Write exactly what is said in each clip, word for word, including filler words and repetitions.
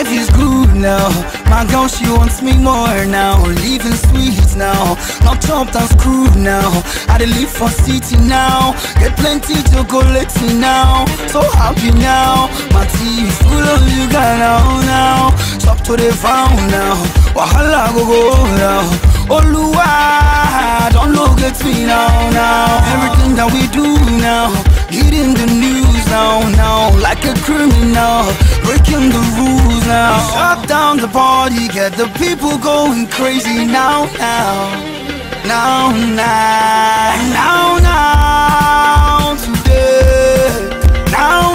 Life is good now. My girl, she wants me more now. Living sweet now. Not chopped and screwed now. I dey live for city now. Get plenty chocolate now. So happy now. My tea is full of sugar now now. Shop to the found now. Wahala go go now. Oluwa, don't look at me now now. Everything that we do now, hitting the news now now. Like a criminal, breaking the rules now. Shut down the party, get the people going crazy now now. Now now now now today. Now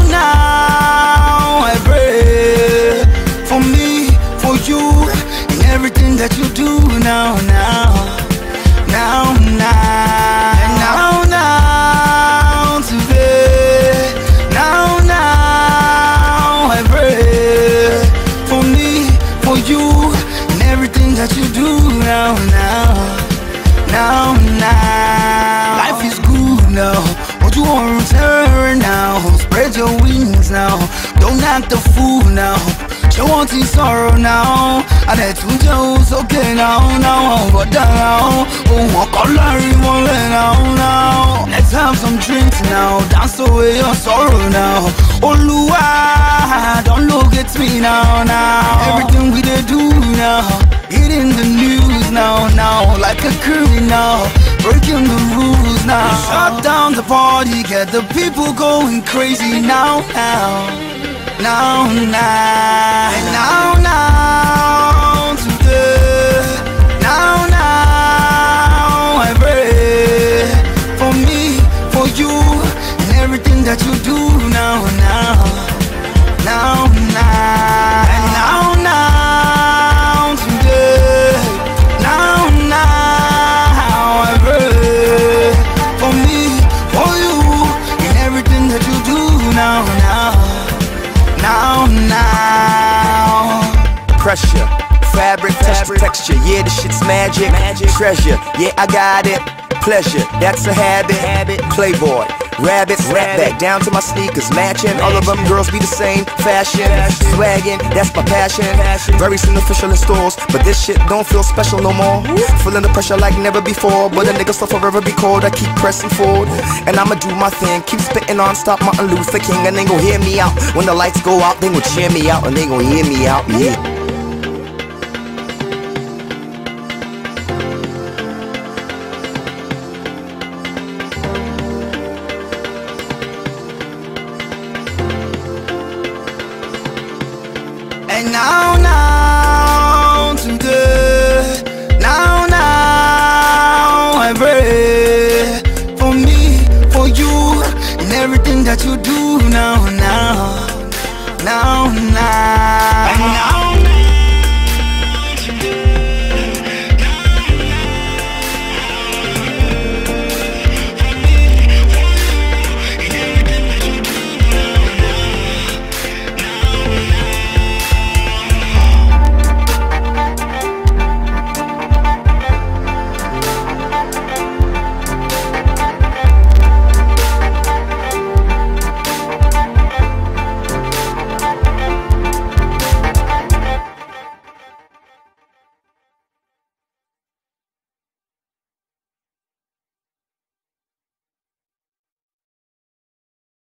now I pray for me, for you, and everything that you do now now. Now now now now today. Now now I pray for me, for you, and everything that you do now now. Now, now, life is good now. What you want to turn now? Spread your wings now. Don't act a fool now. Show want in sorrow now. And it's okay now, now. But now, oh, walk all now, now. Let's have some drinks now. Dance away your sorrow now. Oluwa, don't look at me now, now. Everything we dey do now, hitting the news now, now. Like a criminal, breaking the rules now. Shut down the party, get the people going crazy now, now. Now, now, now, now, today. Now, now, I pray for me, for you, and everything that you do now, now. Now, now, now, now, today. Now, now, I pray for me, for you, and everything that you do now, now. Now, now. Pressure, fabric, fabric, texture, yeah, this shit's magic. magic. Treasure, yeah, I got it. Pleasure, that's a habit. habit. Playboy, rabbit, snap back down to my sneakers, matching. All of them girls be the same fashion. fashion. Swagging, that's my passion. passion. Very superficial in stores, but this shit don't feel special no more. Feeling the pressure like never before, but a nigga still forever be cold. I keep pressing forward, and I'ma do my thing. Keep spitting on, stop Martin Luther King, and they gon' hear me out. When the lights go out, they gon' cheer me out, and they gon' hear me out, yeah. And now, now.